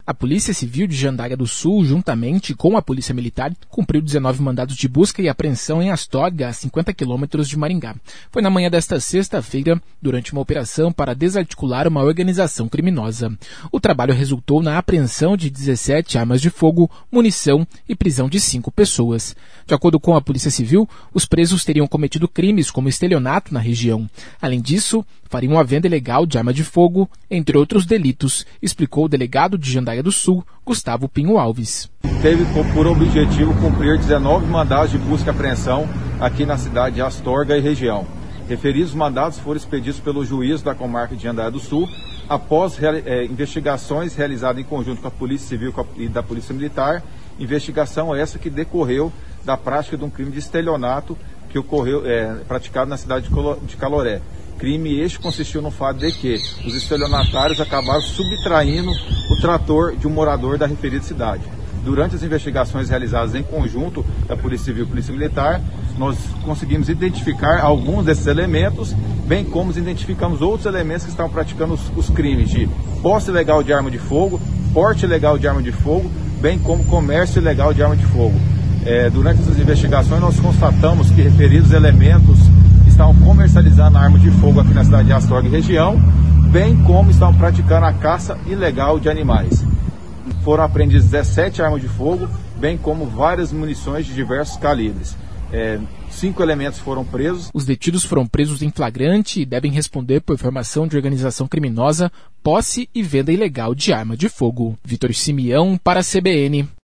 A Polícia Civil de Jandaia do Sul, juntamente com a Polícia Militar, cumpriu 19 mandados de busca e apreensão em Astorga, a 50 quilômetros de Maringá. Foi na manhã desta sexta-feira, durante uma operação para desarticular uma organização criminosa. O trabalho resultou na apreensão de 17 armas de fogo, munição e prisão de 5 pessoas. De acordo com a Polícia Civil, os presos teriam cometido crimes como estelionato na região. Além disso, fariam a venda ilegal de arma de fogo, entre outros delitos, explicou o delegado de Jandaia do Sul, Gustavo Pinho Alves. Teve por objetivo cumprir 19 mandados de busca e apreensão aqui na cidade de Astorga e região. Referidos mandados foram expedidos pelo juiz da comarca de Jandaia do Sul, após investigações realizadas em conjunto com a Polícia Civil e da Polícia Militar, investigação essa que decorreu da prática de um crime de estelionato que ocorreu, praticado na cidade de Caloré. Crime este consistiu no fato de que os estelionatários acabaram subtraindo o trator de um morador da referida cidade. Durante as investigações realizadas em conjunto da Polícia Civil e Polícia Militar, nós conseguimos identificar alguns desses elementos, bem como identificamos outros elementos que estavam praticando os crimes de posse ilegal de arma de fogo, porte ilegal de arma de fogo, bem como comércio ilegal de arma de fogo. Durante essas investigações, nós constatamos que referidos elementos estavam comercializando armas de fogo aqui na cidade de Astorga e região, bem como estavam praticando a caça ilegal de animais. Foram apreendidas 17 armas de fogo, bem como várias munições de diversos calibres. 5 elementos foram presos. Os detidos foram presos em flagrante e devem responder por formação de organização criminosa, posse e venda ilegal de arma de fogo. Vitor Simeão para a CBN.